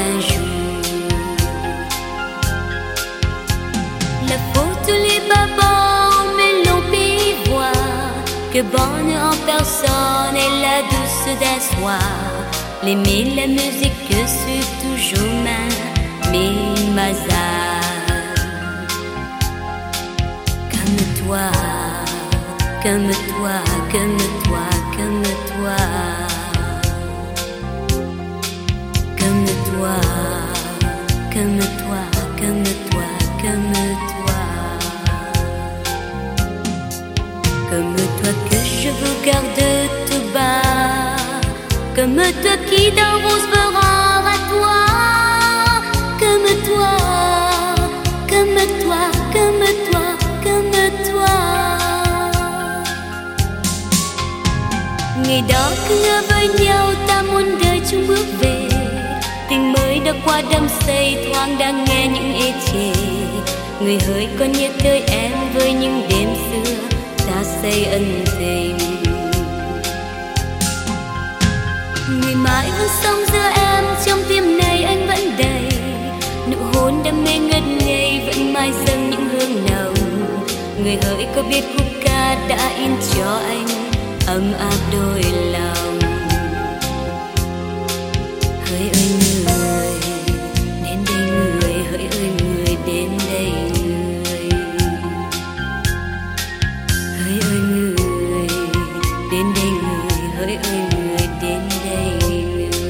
un jour. La faute, tous les babans, mais l'on peut voir que bonne en personne est la douce d'un soir. L'aimer, la musique, c'est toujours mes mazars. Comme toi, comme toi, comme toi, comme toi. Comme toi, comme toi, comme toi, comme toi. Comme toi que je vous garde tout bas. Comme toi qui dans rose me rend à toi. Comme toi, comme toi, comme toi, comme toi. Ngày đó cứ ngỡ với nhau ta muốn đời chung bước về. Tình mới đã qua đắm say thoáng đang nghe những ê chề. Người hỡi còn nhớ tới em với những đêm xưa ta say ân tình. Người mãi vẫn sống giữa em trong tim này anh vẫn đầy. Nụ hôn đam mê ngất ngây vẫn mãi dâng những hương nồng. Người hỡi có biết khúc ca đã in cho anh ấm áp đôi lòng. Hỡi ơi người, đến đây người, hỡi ơi người, đến đây người. Hỡi ơi người, đến đây người, hỡi ơi người, đến đây người.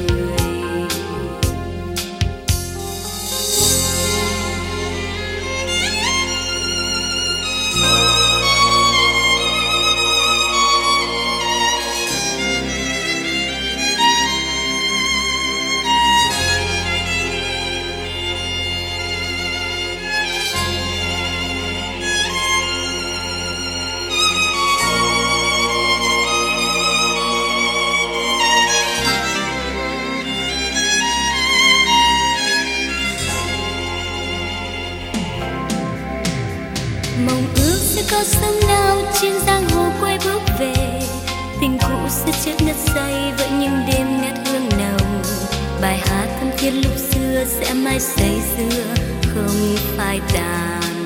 Mong ước sẽ có sớm nào trên giang hồ quay bước về. Tình cũ sẽ chết ngất say với những đêm ngát hương nồng. Bài hát thân thiết lúc xưa sẽ mãi say sưa không phai tàn.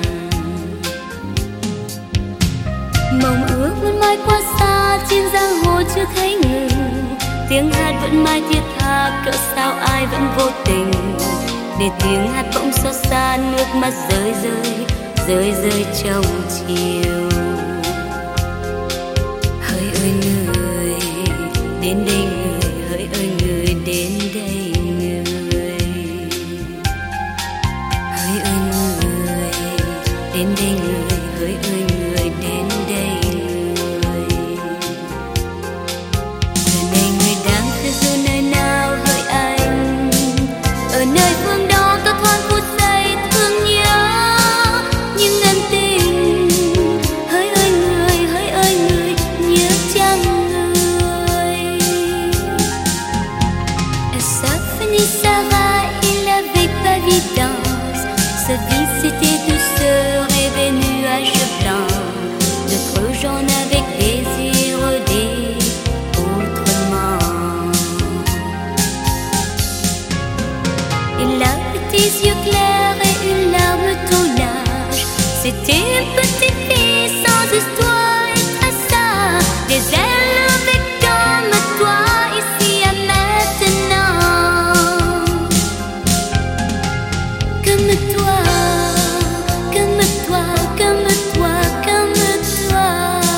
Mong ước vẫn mãi qua xa trên giang hồ chưa thấy ngừng. Tiếng hát vẫn mãi thiết tha cỡ sao ai vẫn vô tình. Để tiếng hát bỗng xót xa nước mắt rơi rơi rơi rơi trong chiều. Hỡi ơi người, đến đây người, hỡi ơi người, đến đây người. Hỡi ơi người, đến đây người, hỡi ơi người, đến đây người. Giờ này người đang khơi du nơi nào hỡi anh. Ở nơi phương đó có thoáng phút giây thương nhớ. Nhưng ân tình, hỡi ơi người, hỡi ơi người, nhớ chăng người. Et ça finissera, il avait pas évidence. Sa vie c'était douceur et des nuages blancs. D'autres gens avec désir des autrement. Il a petits yeux clairs et une larme tout large. C'était une petite fille sans histoire et très sage. Des ailes avec comme toi ici à maintenant. Comme toi, comme toi, comme toi, comme toi.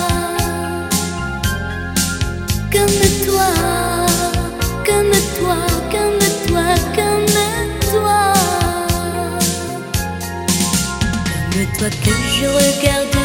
Comme toi, comme toi, comme toi, comme toi. Comme toi que je regarde